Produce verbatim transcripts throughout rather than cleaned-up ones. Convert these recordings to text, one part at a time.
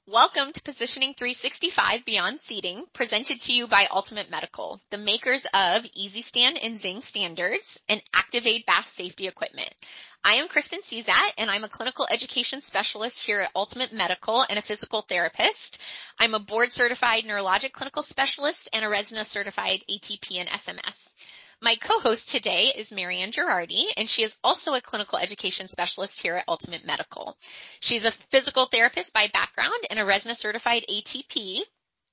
Welcome to Positioning three sixty-five Beyond Seating, presented to you by Ultimate Medical, the makers of EasyStand and Zing standards and Activate bath safety equipment. I am Kristen Cezat, and I'm a clinical education specialist here at Ultimate Medical and a physical therapist. I'm a board-certified neurologic clinical specialist and a Resna-certified A T P and S M S. My co-host today is Marianne Girardi, and she is also a clinical education specialist here at Ultimate Medical. She's a physical therapist by background and a Resna certified A T P.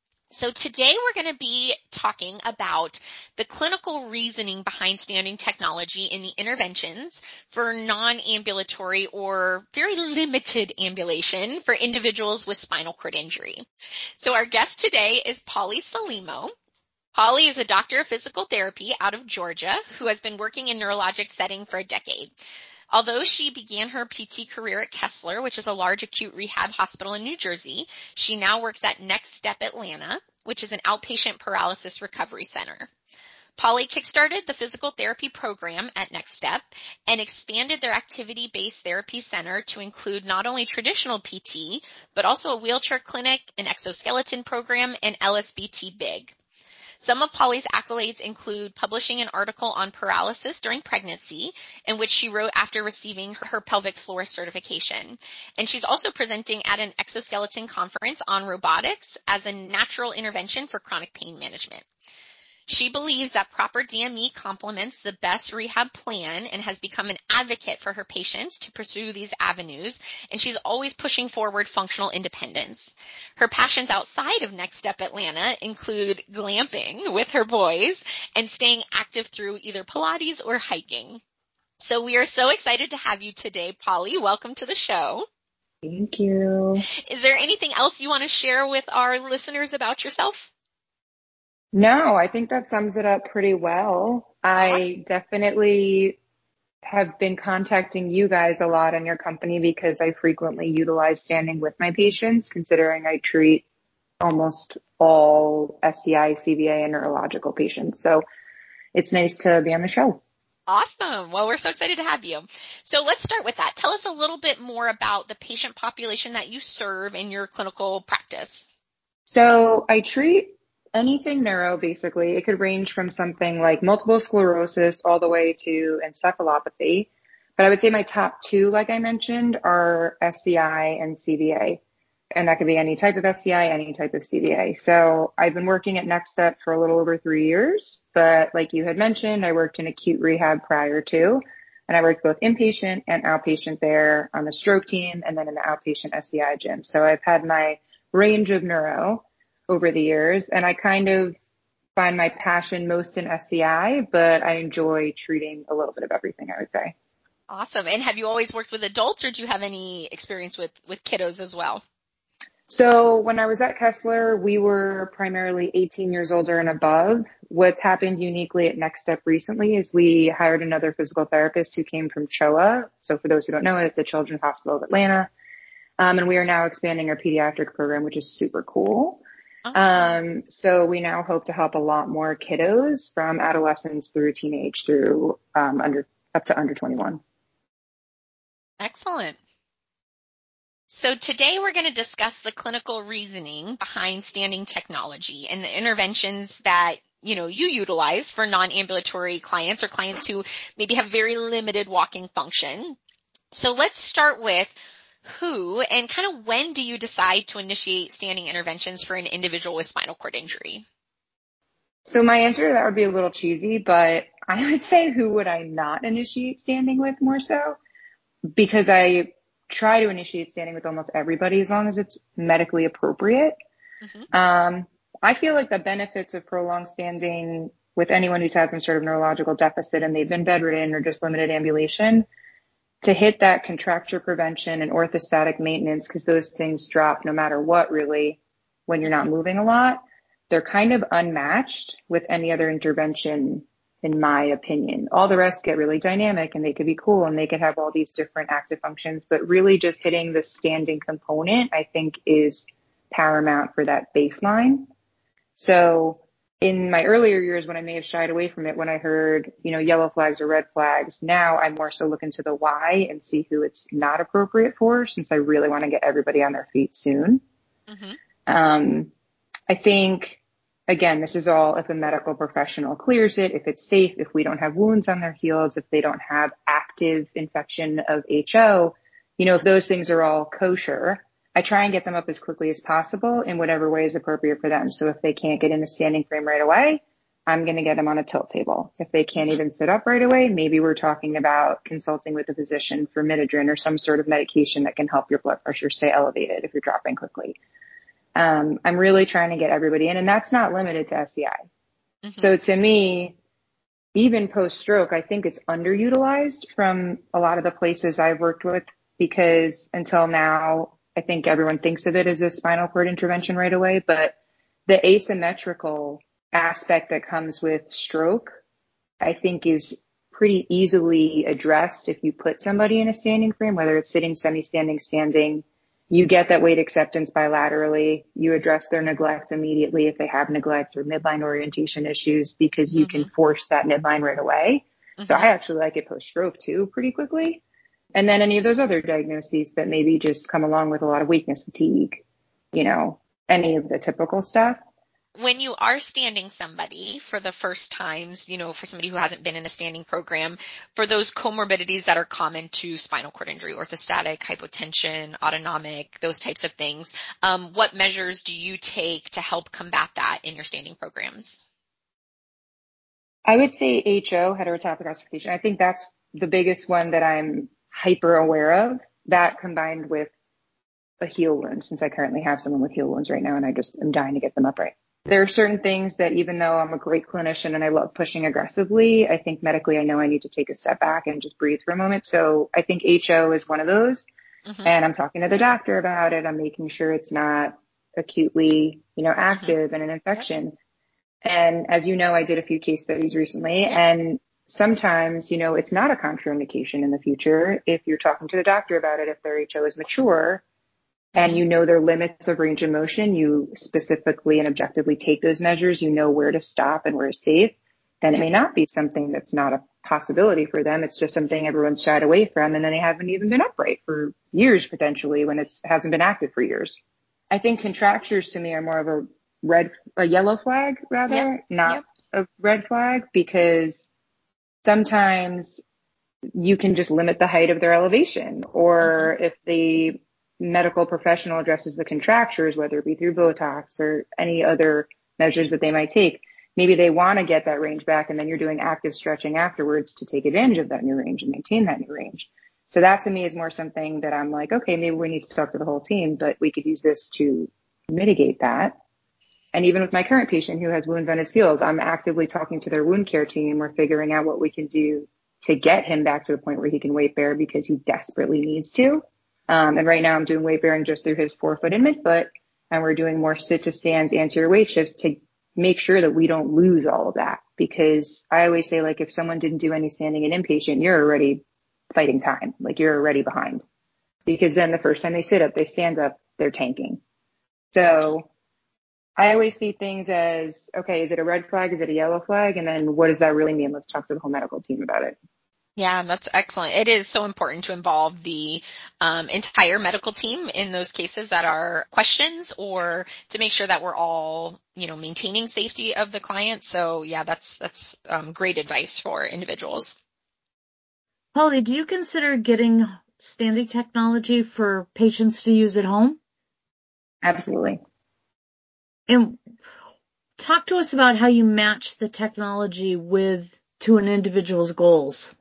So today we're going to be talking about the clinical reasoning behind standing technology in the interventions for non-ambulatory or very limited ambulation for individuals with spinal cord injury. So our guest today is Polly Salimo. Polly is a doctor of physical therapy out of Georgia who has been working in neurologic setting for a decade. Although she began her P T career at Kessler, which is a large acute rehab hospital in New Jersey, she now works at Next Step Atlanta, which is an outpatient paralysis recovery center. Polly kickstarted the physical therapy program at Next Step and expanded their activity-based therapy center to include not only traditional P T, but also a wheelchair clinic, an exoskeleton program, and L S B T Big. Some of Polly's accolades include publishing an article on paralysis during pregnancy, in which she wrote after receiving her pelvic floor certification. And she's also presenting at an exoskeleton conference on robotics as a natural intervention for chronic pain management. She believes that proper D M E complements the best rehab plan and has become an advocate for her patients to pursue these avenues, and she's always pushing forward functional independence. Her passions outside of Next Step Atlanta include glamping with her boys and staying active through either Pilates or hiking. So we are so excited to have you today, Polly. Welcome to the show. Thank you. Is there anything else you want to share with our listeners about yourself? No, I think that sums it up pretty well. I Awesome. definitely have been contacting you guys a lot in your company because I frequently utilize standing with my patients, considering I treat almost all S C I, C V A, and neurological patients. So it's nice to be on the show. Awesome. Well, we're so excited to have you. So let's start with that. Tell us a little bit more about the patient population that you serve in your clinical practice. So I treat anything neuro, basically. It could range from something like multiple sclerosis all the way to encephalopathy. But I would say my top two, like I mentioned, are S C I and C V A. And that could be any type of S C I, any type of C V A. So I've been working at Next Step for a little over three years. But like you had mentioned, I worked in acute rehab prior to. And I worked both inpatient and outpatient there on the stroke team and then in the outpatient S C I gym. So I've had my range of neuro over the years, and I kind of find my passion most in S C I, but I enjoy treating a little bit of everything, I would say. Awesome. And have you always worked with adults, or do you have any experience with, with kiddos as well? So when I was at Kessler, we were primarily eighteen years older and above. What's happened uniquely at Next Step recently is we hired another physical therapist who came from C H O A. So for those who don't know it, the Children's Hospital of Atlanta. Um, and we are now expanding our pediatric program, which is super cool. Oh. Um, so we now hope to help a lot more kiddos from adolescence through teenage through, um, under, up to under twenty-one. Excellent. So today we're going to discuss the clinical reasoning behind standing technology and the interventions that, you know, you utilize for non-ambulatory clients or clients who maybe have very limited walking function. So let's start with who and kind of when do you decide to initiate standing interventions for an individual with spinal cord injury? So my answer to that would be a little cheesy, but I would say who would I not initiate standing with more so? Because I try to initiate standing with almost everybody as long as it's medically appropriate. Mm-hmm. Um, I feel like the benefits of prolonged standing with anyone who's had some sort of neurological deficit and they've been bedridden or just limited ambulation, to hit that contracture prevention and orthostatic maintenance, because those things drop no matter what, really, when you're not moving a lot, they're kind of unmatched with any other intervention, in my opinion. All the rest get really dynamic and they could be cool and they could have all these different active functions, but really just hitting the standing component, I think, is paramount for that baseline. So in my earlier years, when I may have shied away from it, when I heard, you know, yellow flags or red flags, now I more so look into the why and see who it's not appropriate for, since I really want to get everybody on their feet soon. Mm-hmm. Um, I think, again, this is all if a medical professional clears it, if it's safe, if we don't have wounds on their heels, if they don't have active infection of H O, you know, if those things are all kosher, I try and get them up as quickly as possible in whatever way is appropriate for them. So if they can't get in a standing frame right away, I'm going to get them on a tilt table. If they can't mm-hmm. even sit up right away, maybe we're talking about consulting with a physician for Midodrine or some sort of medication that can help your blood pressure stay elevated if you're dropping quickly. Um, I'm really trying to get everybody in, and that's not limited to S C I. Mm-hmm. So to me, even post-stroke, I think it's underutilized from a lot of the places I've worked with, because until now, I think everyone thinks of it as a spinal cord intervention right away, but the asymmetrical aspect that comes with stroke, I think is pretty easily addressed if you put somebody in a standing frame, whether it's sitting, semi-standing, standing. You get that weight acceptance bilaterally. You address their neglect immediately if they have neglect or midline orientation issues, because you mm-hmm. can force that midline right away. Mm-hmm. So I actually like it post-stroke too, pretty quickly. And then any of those other diagnoses that maybe just come along with a lot of weakness, fatigue, you know, any of the typical stuff. When you are standing somebody for the first times, you know, for somebody who hasn't been in a standing program, for those comorbidities that are common to spinal cord injury, orthostatic, hypotension, autonomic, those types of things, um, what measures do you take to help combat that in your standing programs? I would say H O, heterotopic ossification. I think that's the biggest one that I'm hyper aware of, that combined with a heel wound, since I currently have someone with heel wounds right now and I just am dying to get them upright. There are certain things that, even though I'm a great clinician and I love pushing aggressively, I think medically I know I need to take a step back and just breathe for a moment. So I think H O is one of those. Mm-hmm. And I'm talking to the doctor about it. I'm making sure it's not acutely, you know, active mm-hmm. and an infection. Yep. And as you know, I did a few case studies recently, yep. and sometimes, you know, it's not a contraindication in the future if you're talking to the doctor about it, if their H O is mature. And you know their limits of range of motion, you specifically and objectively take those measures, you know where to stop and where to safe, then it may not be something that's not a possibility for them. It's just something everyone's shied away from, and then they haven't even been upright for years potentially when it hasn't been active for years. I think contractures to me are more of a red, a yellow flag rather, yep. not yep. a red flag, because sometimes you can just limit the height of their elevation, or mm-hmm. if the medical professional addresses the contractures, whether it be through Botox or any other measures that they might take, maybe they want to get that range back, and then you're doing active stretching afterwards to take advantage of that new range and maintain that new range. So that to me is more something that I'm like, okay, maybe we need to talk to the whole team, but we could use this to mitigate that. And even with my current patient who has wounds on his heels, I'm actively talking to their wound care team. We're figuring out what we can do to get him back to the point where he can weight bear, because he desperately needs to. Um, and right now I'm doing weight bearing just through his forefoot and midfoot, and we're doing more sit to stands, anterior weight shifts to make sure that we don't lose all of that. Because I always say, like, if someone didn't do any standing in inpatient, you're already fighting time. Like, you're already behind, because then the first time they sit up, they stand up, they're tanking. So I always see things as, okay, is it a red flag? Is it a yellow flag? And then what does that really mean? Let's talk to the whole medical team about it. Yeah, that's excellent. It is so important to involve the um, entire medical team in those cases that are questions, or to make sure that we're all, you know, maintaining safety of the client. So yeah, that's that's um, great advice for individuals. Holly, do you consider getting standing technology for patients to use at home? Absolutely. And talk to us about how you match the technology with to an individual's goals.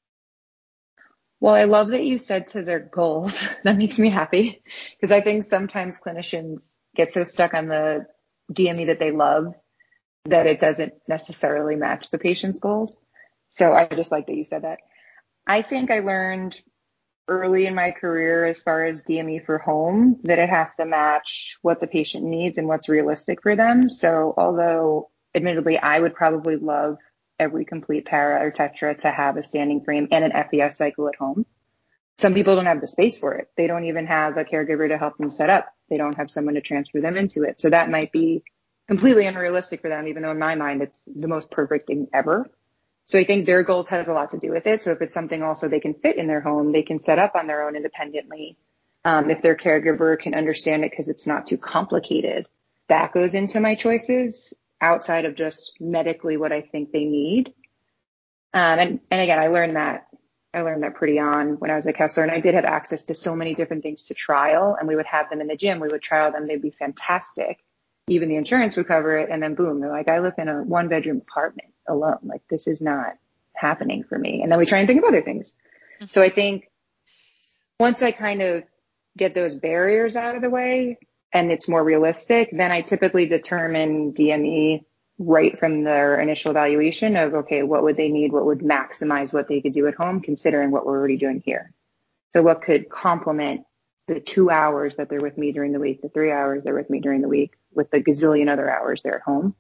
Well, I love that you said to their goals. That makes me happy, because I think sometimes clinicians get so stuck on the D M E that they love that it doesn't necessarily match the patient's goals. So I just like that you said that. I think I learned early in my career, as far as D M E for home, that it has to match what the patient needs and what's realistic for them. So although admittedly I would probably love every complete para or tetra to have a standing frame and an F E S cycle at home, some people don't have the space for it. They don't even have a caregiver to help them set up. They don't have someone to transfer them into it. So that might be completely unrealistic for them, even though in my mind it's the most perfect thing ever. So I think their goals has a lot to do with it. So if it's something also they can fit in their home, they can set up on their own independently. Um, if their caregiver can understand it because it's not too complicated, that goes into my choices outside of just medically what I think they need. Um, and, and again, I learned that, I learned that pretty on when I was at Kessler, and I did have access to so many different things to trial, and we would have them in the gym. We would trial them. They'd be fantastic. Even the insurance would cover it. And then boom, they're like, I live in a one bedroom apartment alone. Like, this is not happening for me. And then we try and think of other things. Mm-hmm. So I think once I kind of get those barriers out of the way and it's more realistic, then I typically determine D M E right from their initial evaluation of, okay, what would they need? What would maximize what they could do at home, considering what we're already doing here? So what could complement the two hours that they're with me during the week, the three hours they're with me during the week, with the gazillion other hours they're at home?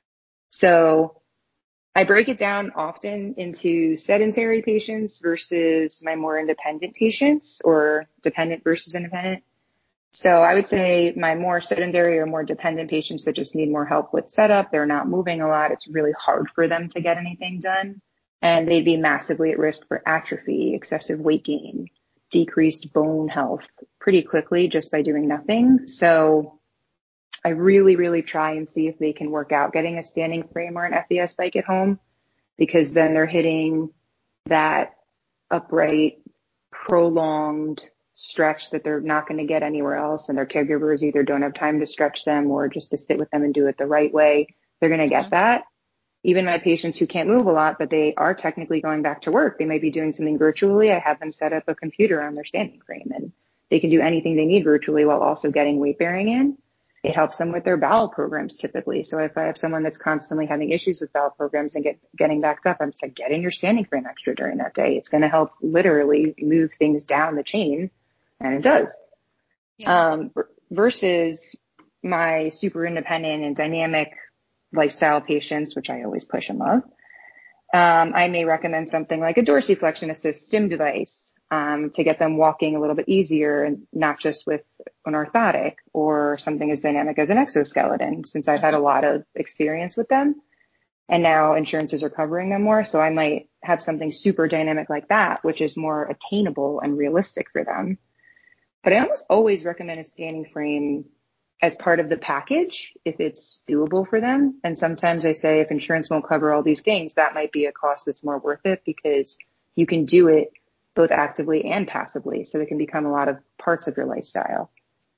So I break it down often into sedentary patients versus my more independent patients, or dependent versus independent. So I would say my more sedentary or more dependent patients that just need more help with setup, they're not moving a lot. It's really hard for them to get anything done. And they'd be massively at risk for atrophy, excessive weight gain, decreased bone health pretty quickly just by doing nothing. So I really, really try and see if they can work out getting a standing frame or an F E S bike at home, because then they're hitting that upright, prolonged stretch that they're not going to get anywhere else. And their caregivers either don't have time to stretch them or just to sit with them and do it the right way. They're going to get that. Even my patients who can't move a lot, but they are technically going back to work, they may be doing something virtually. I have them set up a computer on their standing frame and they can do anything they need virtually while also getting weight bearing in. It helps them with their bowel programs typically. So if I have someone that's constantly having issues with bowel programs and get, getting backed up, I'm just like, get in your standing frame extra during that day. It's going to help literally move things down the chain. And it does. Yeah. Um, versus my super independent and dynamic lifestyle patients, which I always push and love. Um, I may recommend something like a dorsiflexion assist stim device, um, to get them walking a little bit easier and not just with an orthotic, or something as dynamic as an exoskeleton, since I've had a lot of experience with them and now insurances are covering them more. So I might have something super dynamic like that, which is more attainable and realistic for them. But I almost always recommend a standing frame as part of the package if it's doable for them. And sometimes I say if insurance won't cover all these things, that might be a cost that's more worth it, because you can do it both actively and passively. So it can become a lot of parts of your lifestyle.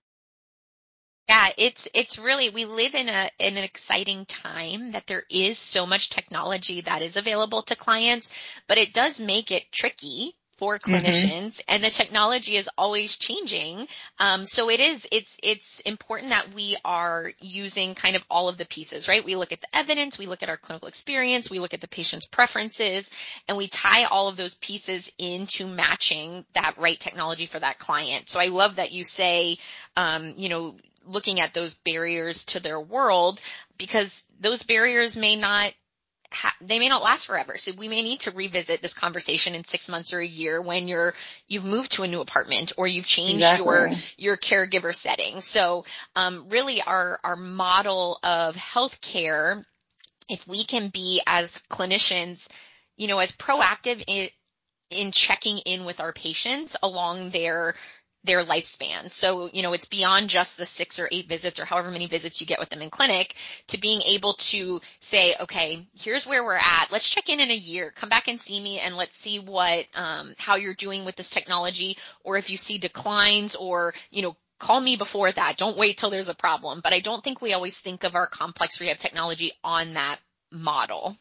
Yeah, it's it's really, we live in a in an exciting time that there is so much technology that is available to clients, but it does make it tricky for clinicians, mm-hmm. and the technology is always changing. Um, so it is, it's, it's important that we are using kind of all of the pieces, right? We look at the evidence, we look at our clinical experience, we look at the patient's preferences, and we tie all of those pieces into matching that right technology for that client. So I love that you say, um, you know, looking at those barriers to their world, because those barriers may not Ha- they may not last forever. So we may need to revisit this conversation in six months or a year when you're, you've moved to a new apartment or you've changed exactly. your, your caregiver setting. So, um, really our, our model of healthcare, if we can be as clinicians, you know, as proactive in, in checking in with our patients along their their lifespan. So, you know, it's beyond just the six or eight visits or however many visits you get with them in clinic, to being able to say, okay, here's where we're at. Let's check in in a year. Come back and see me and let's see what, um, how you're doing with this technology, or if you see declines, or, you know, call me before that. Don't wait till there's a problem. But I don't think we always think of our complex rehab technology on that model.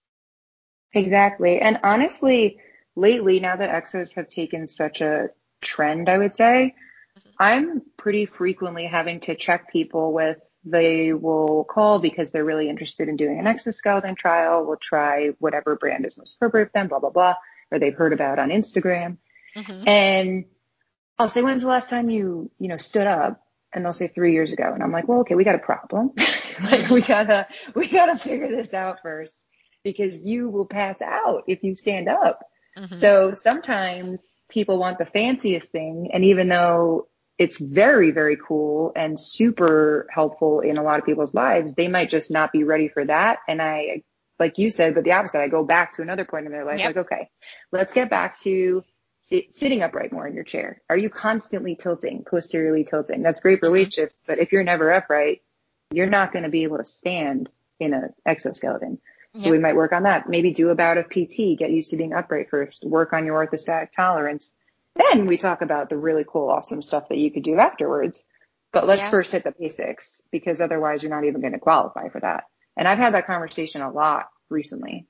Exactly. And honestly, lately, now that exos have taken such a trend, I would say, mm-hmm. I'm pretty frequently having to check people with, they will call because they're really interested in doing an exoskeleton trial. We'll try whatever brand is most appropriate for them, blah, blah, blah, or they've heard about on Instagram. Mm-hmm. And I'll say, when's the last time you, you know, stood up? And they'll say three years ago. And I'm like, well, okay, we got a problem. Like we gotta, we gotta figure this out first, because you will pass out if you stand up. Mm-hmm. So sometimes people want the fanciest thing. And even though it's very, very cool and super helpful in a lot of people's lives, they might just not be ready for that. And I, like you said, but the opposite, I go back to another point in their life, yep. like, okay, let's get back to sit, sitting upright more in your chair? Are you constantly tilting, posteriorly tilting? That's great for Mm-hmm. weight shifts, but if you're never upright, you're not going to be able to stand in an exoskeleton. So Yep. we might work on that. Maybe do a bout of P T, get used to being upright first, work on your orthostatic tolerance. Then we talk about the really cool, awesome stuff that you could do afterwards. But let's Yes. first hit the basics, because otherwise you're not even going to qualify for that. And I've had that conversation a lot recently.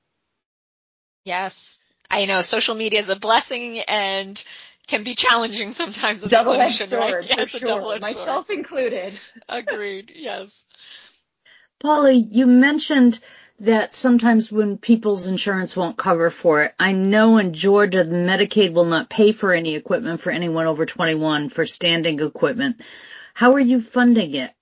Yes. I know social media is a blessing and can be challenging sometimes as a Double-edged clinician, sword, right? Yeah, for it's a sure. double-edged Myself sword. included. Agreed. Yes. Polly, you mentioned that sometimes when people's insurance won't cover for it, I know in Georgia, Medicaid will not pay for any equipment for anyone over twenty-one for standing equipment. How are you funding it?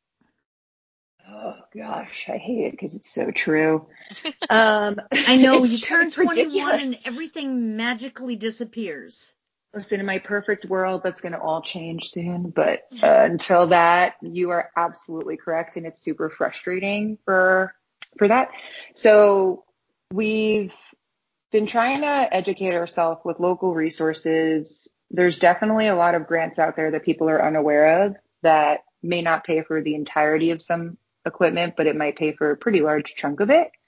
Oh gosh, I hate it because it's so true. Um, I know you it's, turn it's twenty-one ridiculous. and everything magically disappears. Listen, in my perfect world, that's going to all change soon. But uh, until that, you are absolutely correct. And it's super frustrating for, for that. So we've been trying to educate ourselves with local resources. There's definitely a lot of grants out there that people are unaware of that may not pay for the entirety of some equipment, but it might pay for a pretty large chunk of it.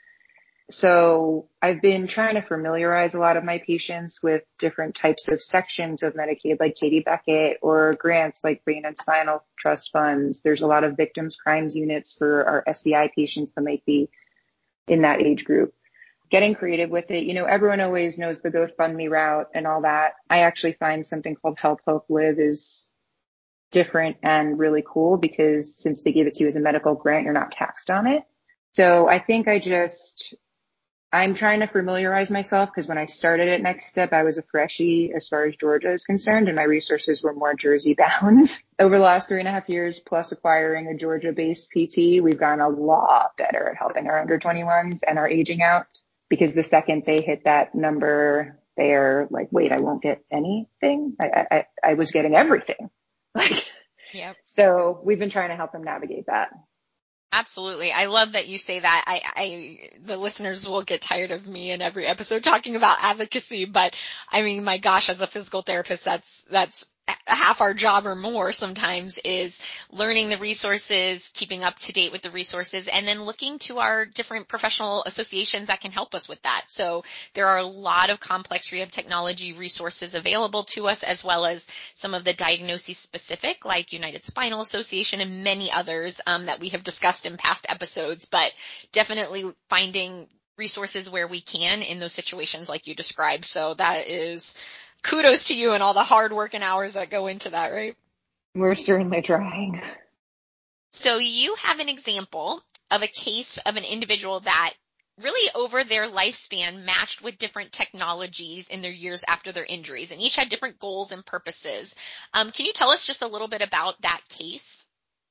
So I've been trying to familiarize a lot of my patients with different types of sections of Medicaid, like Katie Beckett, or grants like Brain and Spinal Trust funds. There's a lot of victims crimes units for our S C I patients that might be in that age group. Getting creative with it. You know, everyone always knows the GoFundMe route and all that. I actually find something called Help Hope Live is different and really cool, because since they give it to you as a medical grant, you're not taxed on it. So I think I just, I'm trying to familiarize myself, because when I started at Next Step, I was a freshie as far as Georgia is concerned, and my resources were more Jersey bound. Over the last three and a half years, plus acquiring a Georgia-based P T, we've gotten a lot better at helping our under twenty-ones and our aging out, because the second they hit that number, they're like, wait, I won't get anything? I, I, I was getting everything. Like, Yep. so we've been trying to help them navigate that. Absolutely. I love that you say that. I, I, the listeners will get tired of me in every episode talking about advocacy, but I mean, my gosh, as a physical therapist, that's, that's half our job or more sometimes, is learning the resources, keeping up to date with the resources, and then looking to our different professional associations that can help us with that. So there are a lot of complex rehab technology resources available to us, as well as some of the diagnoses specific, like United Spinal Association and many others um, that we have discussed in past episodes, but definitely finding resources where we can in those situations like you described. So that is kudos to you and all the hard work and hours that go into that, right? We're certainly trying. So you have an example of a case of an individual that really over their lifespan matched with different technologies in their years after their injuries, and each had different goals and purposes. Um, can you tell us just a little bit about that case?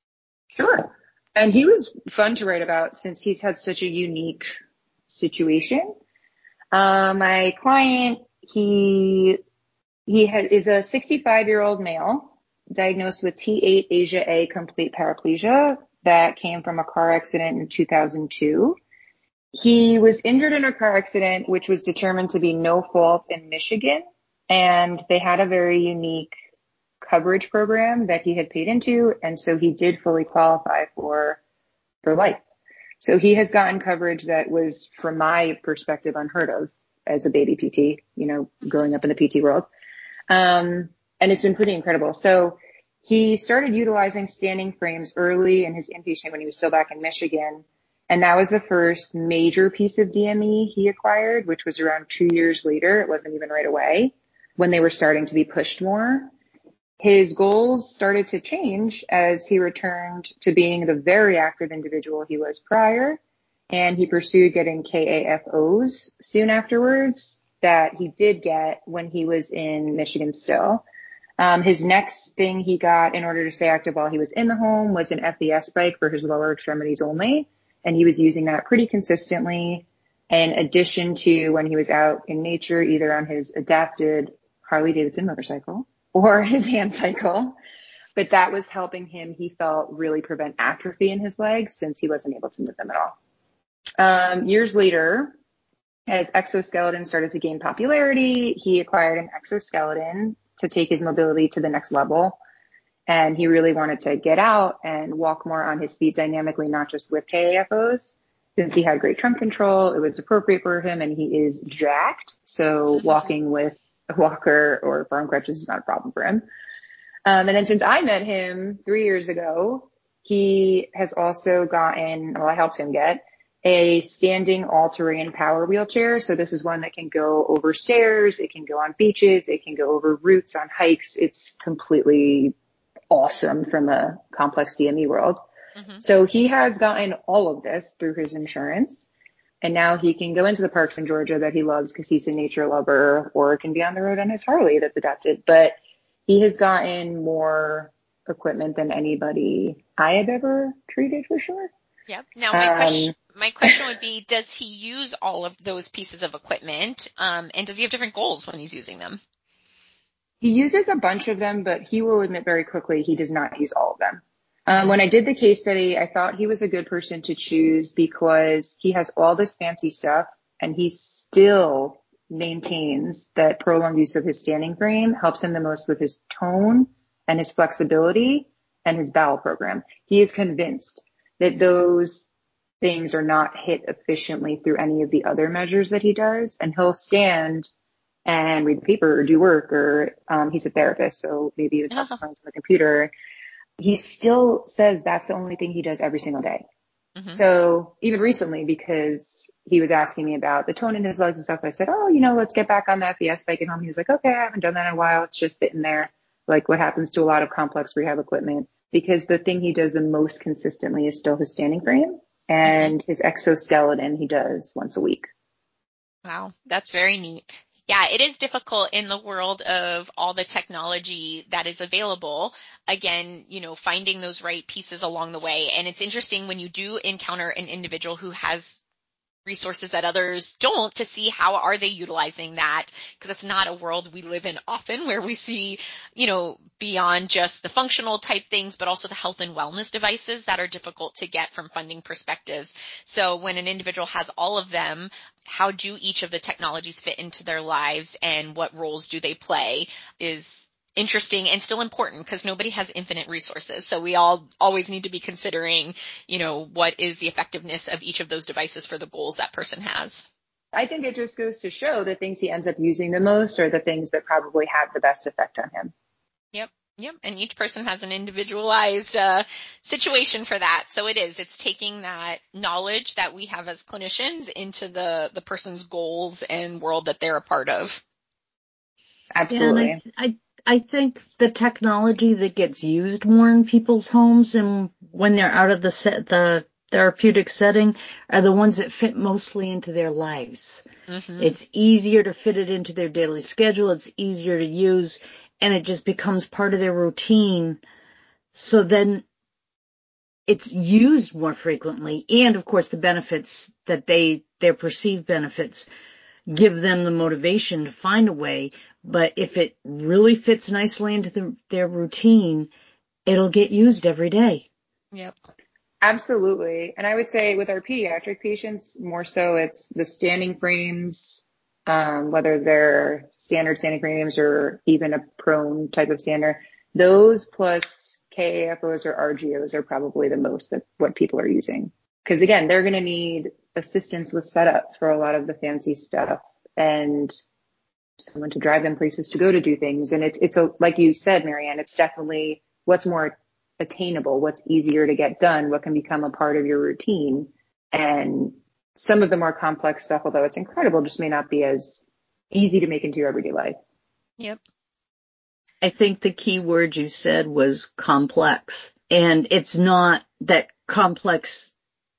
Sure. And he was fun to write about since he's had such a unique situation. Uh, my client, he he had, is a sixty-five-year-old male diagnosed with T eight Asia A complete paraplegia that came from a car accident in two thousand two. He was injured in a car accident, which was determined to be no fault in Michigan, and they had a very unique coverage program that he had paid into, and so he did fully qualify for for life. So he has gotten coverage that was, from my perspective, unheard of as a baby P T, you know, growing up in the P T world. Um, and it's been pretty incredible. So he started utilizing standing frames early in his inpatient when he was still back in Michigan. And that was the first major piece of D M E he acquired, which was around two years later. It wasn't even right away, when they were starting to be pushed more. His goals started to change as he returned to being the very active individual he was prior, and he pursued getting K A F Os soon afterwards that he did get when he was in Michigan still. Um, his next thing he got in order to stay active while he was in the home was an F E S bike for his lower extremities only, and he was using that pretty consistently, in addition to when he was out in nature, either on his adapted Harley-Davidson motorcycle or his hand cycle. But that was helping him, he felt, really prevent atrophy in his legs since he wasn't able to move them at all. Um, years later, As exoskeleton started to gain popularity, he acquired an exoskeleton to take his mobility to the next level. And he really wanted to get out and walk more on his feet dynamically, not just with K A F Os. Since he had great trunk control, it was appropriate for him, and he is jacked. So walking with a walker or farm crutches is not a problem for him. Um, and then since I met him three years ago, he has also gotten, well, I helped him get a standing all-terrain power wheelchair. So this is one that can go over stairs. It can go on beaches. It can go over routes on hikes. It's completely awesome from a complex D M E world. Mm-hmm. So he has gotten all of this through his insurance. And now he can go into the parks in Georgia that he loves because he's a nature lover, or can be on the road on his Harley that's adapted. But he has gotten more equipment than anybody I have ever treated, for sure. Yep. Now, my um, question, my question would be, does he use all of those pieces of equipment? Um, and does he have different goals when he's using them? He uses a bunch of them, but he will admit very quickly he does not use all of them. Um, when I did the case study, I thought he was a good person to choose because he has all this fancy stuff and he still maintains that prolonged use of his standing frame helps him the most with his tone and his flexibility and his bowel program. He is convinced that those things are not hit efficiently through any of the other measures that he does. And he'll stand and read the paper or do work, or um, he's a therapist, so maybe even talk to friends on the computer. He still says that's the only thing he does every single day. Mm-hmm. So even recently, because he was asking me about the tone in his legs and stuff, I said, oh, you know, let's get back on that F B S bike at home. He was like, okay, I haven't done that in a while. It's just sitting there, like what happens to a lot of complex rehab equipment, because the thing he does the most consistently is still his standing frame, and mm-hmm. his exoskeleton he does once a week. Wow, that's very neat. Yeah, it is difficult in the world of all the technology that is available. Again, you know, finding those right pieces along the way. And it's interesting when you do encounter an individual who has resources that others don't, to see how are they utilizing that, because it's not a world we live in often where we see, you know, beyond just the functional type things, but also the health and wellness devices that are difficult to get from funding perspectives. So when an individual has all of them, how do each of the technologies fit into their lives and what roles do they play is interesting and still important, because nobody has infinite resources. So we all always need to be considering, you know, what is the effectiveness of each of those devices for the goals that person has. I think it just goes to show the things he ends up using the most are the things that probably have the best effect on him. Yep. Yep. And each person has an individualized uh, situation for that. So it is, it's taking that knowledge that we have as clinicians into the, the person's goals and world that they're a part of. Absolutely. Yeah, and I, I I think the technology that gets used more in people's homes and when they're out of the set, the therapeutic setting are the ones that fit mostly into their lives. Mm-hmm. It's easier to fit it into their daily schedule. It's easier to use, and it just becomes part of their routine. So then it's used more frequently. And of course the benefits that they, their perceived benefits give them the motivation to find a way. But if it really fits nicely into the, their routine, it'll get used every day. Yep. Absolutely. And I would say with our pediatric patients, more so it's the standing frames, um, whether they're standard standing frames or even a prone type of stander, those plus K A F Os or R G Os are probably the most that what people are using. Because again, they're going to need assistance with setup for a lot of the fancy stuff and someone to drive them places to go to do things. And it's, it's a, like you said, Marianne, it's definitely what's more attainable, what's easier to get done, what can become a part of your routine. And some of the more complex stuff, although it's incredible, just may not be as easy to make into your everyday life. Yep. I think the key word you said was complex. And it's not that complex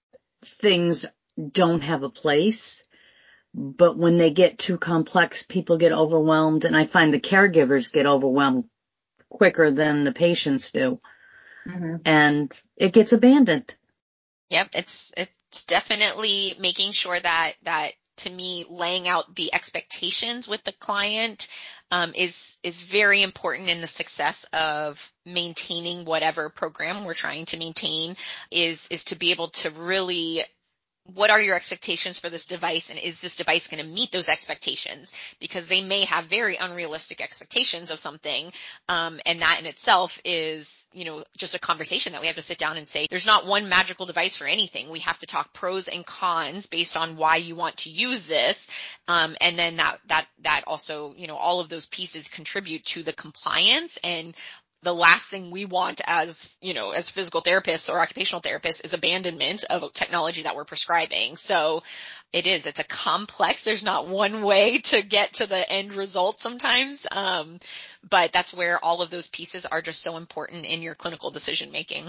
things don't have a place, but when they get too complex, people get overwhelmed, and I find the caregivers get overwhelmed quicker than the patients do. Mm-hmm. And it gets abandoned. Yep, it's it's definitely making sure that that to me laying out the expectations with the client um, is is very important in the success of maintaining whatever program we're trying to maintain. Is is to be able to really what are your expectations for this device, and is this device going to meet those expectations? Because they may have very unrealistic expectations of something, um, and that in itself is, you know, just a conversation that we have to sit down and say, there's not one magical device for anything. We have to talk pros and cons based on why you want to use this, um, and then that that that also, you know, all of those pieces contribute to the compliance. And the last thing we want as, you know, as physical therapists or occupational therapists is abandonment of technology that we're prescribing. So it is, it's a complex, there's not one way to get to the end result sometimes. Um, but that's where all of those pieces are just so important in your clinical decision making.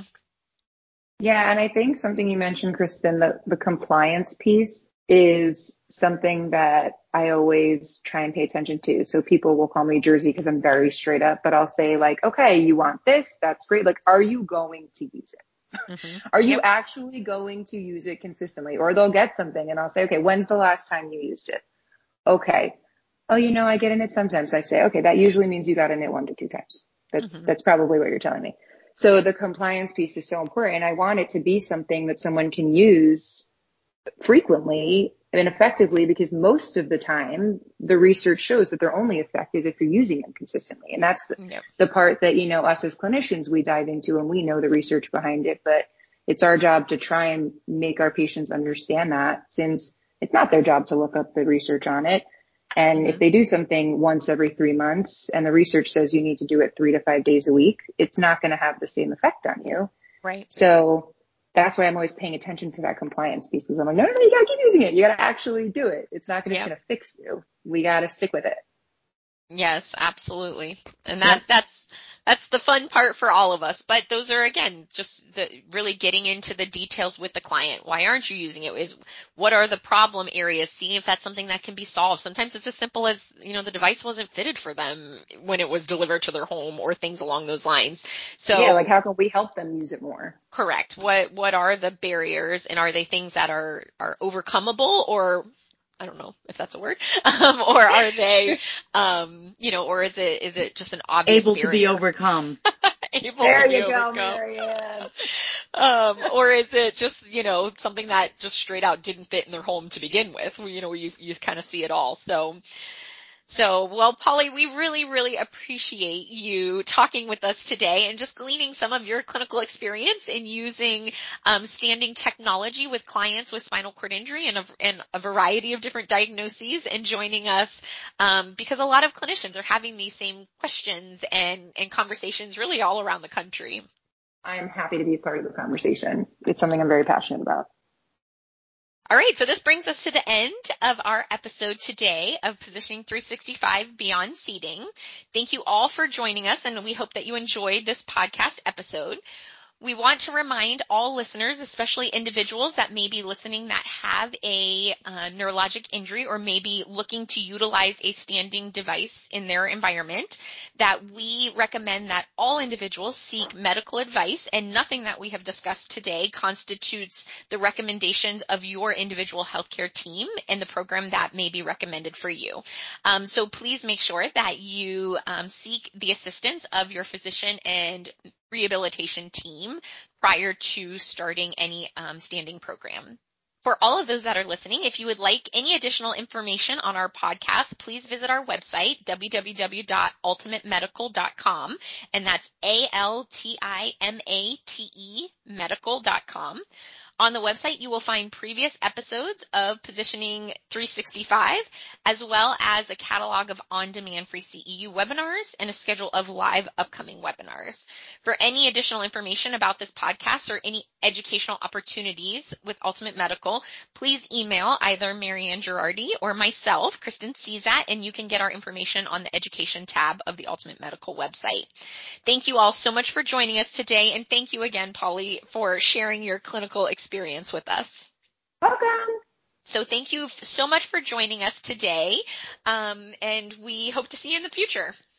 Yeah. And I think something you mentioned, Kristen, the, the compliance piece is something that I always try and pay attention to. So people will call me Jersey because I'm very straight up, but I'll say like, okay, you want this? That's great. Like, are you going to use it? Mm-hmm. Are you yep. actually going to use it consistently? Or they'll get something and I'll say, okay, when's the last time you used it? Okay. Oh, you know, I get in it sometimes. I say, okay, that usually means you got in it one to two times. That, mm-hmm. That's probably what you're telling me. So the compliance piece is so important. And I want it to be something that someone can use frequently and effectively, because most of the time the research shows that they're only effective if you're using them consistently. And that's the, yep. the part that, you know, us as clinicians, we dive into and we know the research behind it, but it's our job to try and make our patients understand that, since it's not their job to look up the research on it. And mm-hmm. if they do something once every three months and the research says you need to do it three to five days a week, it's not going to have the same effect on you. Right. So that's why I'm always paying attention to that compliance piece, because I'm like, no, no, no, you got to keep using it. You got to actually do it. It's not just yep. going to fix you. We got to stick with it. Yes, absolutely. And that, yep. that's, that's the fun part for all of us. But those are, again, just the really getting into the details with the client. Why aren't you using it? Is what are the problem areas? Seeing if that's something that can be solved. Sometimes it's as simple as, you know, the device wasn't fitted for them when it was delivered to their home, or things along those lines. So yeah, like how can we help them use it more? Correct. What, what are the barriers, and are they things that are, are overcomeable, or I don't know if that's a word, um, or are they, um, you know, or is it, is it just an obvious able barrier? to be overcome? Able there to be you go, overcome. Marianne. Um, or is it just, you know, something that just straight out didn't fit in their home to begin with? You know, you, you kind of see it all. So, So, well, Polly, we really, really appreciate you talking with us today and just gleaning some of your clinical experience in using um, standing technology with clients with spinal cord injury and a, and a variety of different diagnoses, and joining us um, because a lot of clinicians are having these same questions and, and conversations really all around the country. I'm happy to be part of the conversation. It's something I'm very passionate about. All right, so this brings us to the end of our episode today of Positioning three sixty-five Beyond Seating. Thank you all for joining us, and we hope that you enjoyed this podcast episode. We want to remind all listeners, especially individuals that may be listening that have a uh, neurologic injury or may be looking to utilize a standing device in their environment, that we recommend that all individuals seek medical advice, and nothing that we have discussed today constitutes the recommendations of your individual healthcare team and the program that may be recommended for you. Um, so please make sure that you um, seek the assistance of your physician and rehabilitation team prior to starting any um, standing program. For all of those that are listening, if you would like any additional information on our podcast, please visit our website, w w w dot ultimate medical dot com, and that's A L T I M A T E medical dot com. On the website, you will find previous episodes of Positioning three sixty-five, as well as a catalog of on-demand free C E U webinars and a schedule of live upcoming webinars. For any additional information about this podcast or any educational opportunities with Ultimate Medical, please email either Marianne Girardi or myself, Kristen Cizat, and you can get our information on the education tab of the Ultimate Medical website. Thank you all so much for joining us today, and thank you again, Polly, for sharing your clinical experience experience with us. Welcome. So thank you so much for joining us today, um, and we hope to see you in the future.